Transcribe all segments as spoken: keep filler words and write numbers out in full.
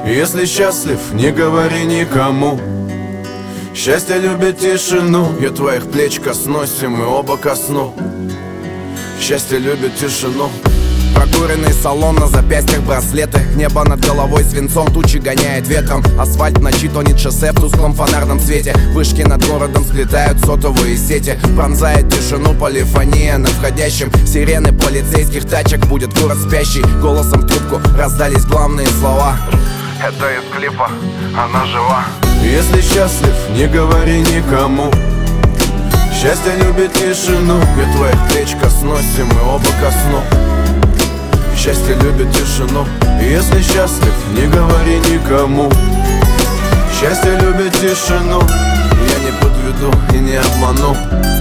Если счастлив, не говори никому. Счастье любит тишину. Я твоих плеч коснусь, и мы оба ко сну. Счастье любит тишину. Прокуренный салон, на запястьях браслеты. Небо над головой свинцом, тучи гоняет ветром. Асфальт в ночи тонет шоссе в тусклом фонарном свете. Вышки над городом сплетают сотовые сети. Пронзает тишину полифония на входящем. Сирены полицейских тачек, будет город спящий. Голосом в трубку раздались главные слова. Это из клипа, она жива. Если счастлив, не говори никому. Счастье любит тишину. Я твоих плеч коснусь, и мы оба ко сну. Счастье любит тишину. Если счастлив, не говори никому. Счастье любит тишину. Я не подведу и не обману.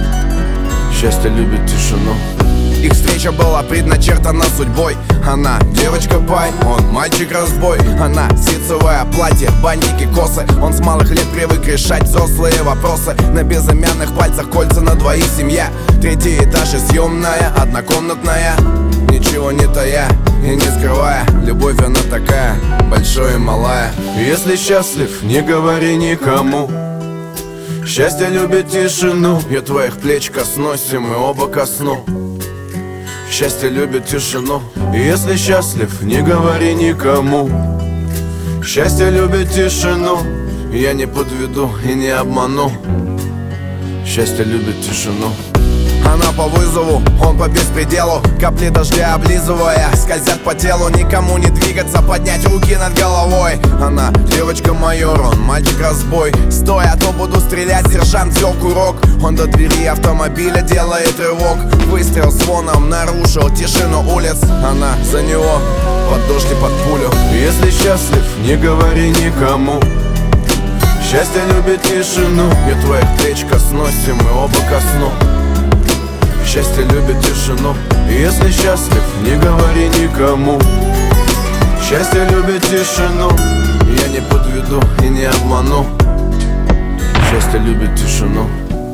Счастье любит тишину. Их встреча была предначертана судьбой. Она девочка пай, он мальчик-разбой. Она ситцевое платье, бантики, косы. Он с малых лет привык решать взрослые вопросы. На безымянных пальцах кольца на двоих семья. Третий этаж и съемная, однокомнатная. Ничего не тая и не скрывая. Любовь она такая, большая и малая. Если счастлив, не говори никому. Счастье любит тишину. Я твоих плеч коснусь, и мы оба ко сну. Счастье любит тишину. Если счастлив, не говори никому. Счастье любит тишину. Я не подведу и не обману. Счастье любит тишину. Она по вызову, он по беспределу. Капли дождя облизывая, скользят по телу. Никому не двигаться, поднять руки над головой. Она девочка-майор, он мальчик-разбой. Стоя, то буду стрелять, сержант взял курок. Он до двери автомобиля делает рывок. Выстрел звоном нарушил тишину улиц. Она за него, под дождь и под пулю. Если счастлив, не говори никому. Счастье любит тишину. Я твоих плеч коснусь, и мы оба ко сну. Счастье любит тишину. Если счастлив, не говори никому. Счастье любит тишину. Я не подведу и не обману. Счастье любит тишину.